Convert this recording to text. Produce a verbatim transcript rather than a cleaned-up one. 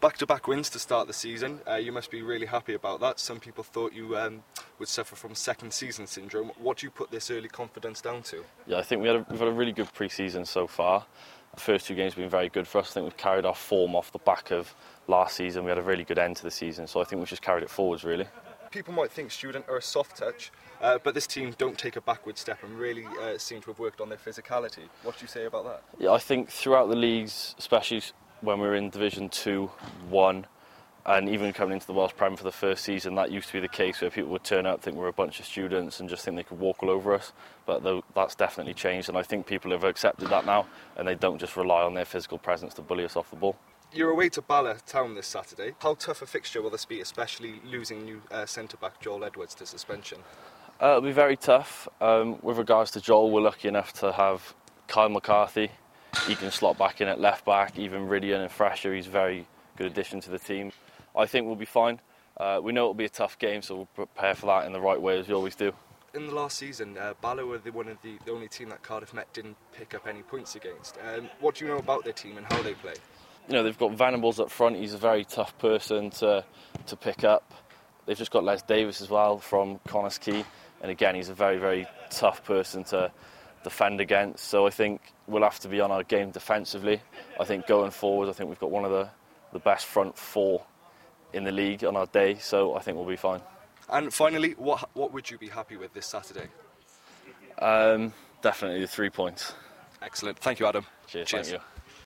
Back-to-back wins to start the season. Uh, you must be really happy about that. Some people thought you um, would suffer from second season syndrome. What do you put this early confidence down to? Yeah, I think we had a, we've had a really good pre-season so far. The first two games have been very good for us. I think we've carried our form off the back of last season. We had a really good end to the season, so I think we've just carried it forwards, really. People might think Student are a soft touch, uh, but this team don't take a backward step and really uh, seem to have worked on their physicality. What do you say about that? Yeah, I think throughout the leagues, especially when we were in Division two, one, and even coming into the Welsh Prem for the first season, that used to be the case where people would turn up, think we were a bunch of students and just think they could walk all over us. But though, that's definitely changed, and I think people have accepted that now, and they don't just rely on their physical presence to bully us off the ball. You're away to Bala Town this Saturday. How tough a fixture will this be, especially losing new uh, centre-back Joel Edwards to suspension? Uh, it'll be very tough. Um, with regards to Joel, we're lucky enough to have Kyle McCarthy. He can slot back in at left-back, even Ridian and Fresher. He's a very good addition to the team. I think we'll be fine. Uh, we know it'll be a tough game, so we'll prepare for that in the right way, as we always do. In the last season, uh, Bala were the, one of the, the only team that Cardiff Met didn't pick up any points against. Um, what do you know about their team and how they play? You know, they've got Venables up front. He's a very tough person to to pick up. They've just got Les Davis as well from Connors Key, and again, he's a very, very tough person to defend against. So I think we'll have to be on our game defensively. I think going forward, I think we've got one of the, the best front four in the league on our day, so I think we'll be fine. And finally, what what would you be happy with this Saturday? Um, definitely the three points. Excellent. Thank you, Adam. Cheers. Cheers. Thank you.